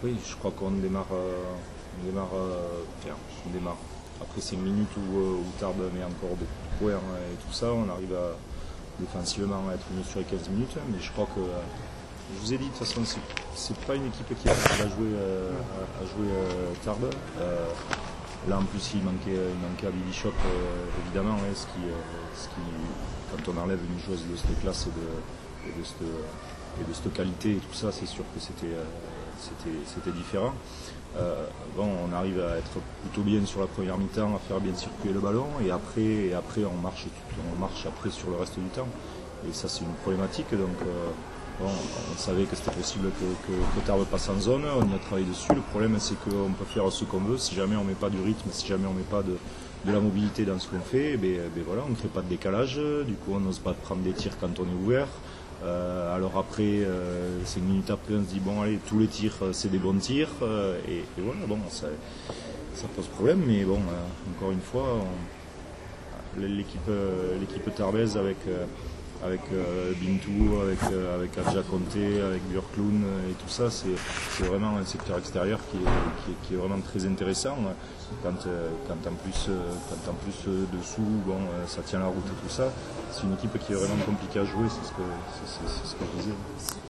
Oui, je crois qu'on démarre, on démarre. Après 5 minutes où Tarbes met encore beaucoup de points et tout ça, on arrive défensivement à être mieux sur les 15 minutes. Mais je crois que, je vous ai dit, de toute façon, c'est pas une équipe qui est facile à jouer Tarbes. Là en plus il manquait à Billy Shop évidemment, hein, ce qui, quand on enlève une joueuse de cette classe et de cette qualité et tout ça, c'est sûr que c'était différent. On arrive à être plutôt bien sur la première mi-temps, à faire bien circuler le ballon et après on marche après sur le reste du temps. Et ça c'est une problématique, donc on savait que c'était possible que Tarbes passe en zone, on y a travaillé dessus. Le problème c'est qu'on peut faire ce qu'on veut, si jamais on ne met pas du rythme, si jamais on ne met pas de la mobilité dans ce qu'on fait, voilà, on ne crée pas de décalage, du coup on n'ose pas prendre des tirs quand on est ouvert. Alors après, 5 minutes après, on se dit bon allez, tous les tirs c'est des bons tirs, et voilà, bon, ça pose problème, mais bon, encore une fois, l'équipe tarbaise avec Bintou, avec Adja Conté, avec Björklund et tout ça, c'est vraiment un secteur extérieur qui est vraiment très intéressant. Quand en plus dessous, bon, ça tient la route et tout ça, c'est une équipe qui est vraiment compliquée à jouer, c'est ce que je disais.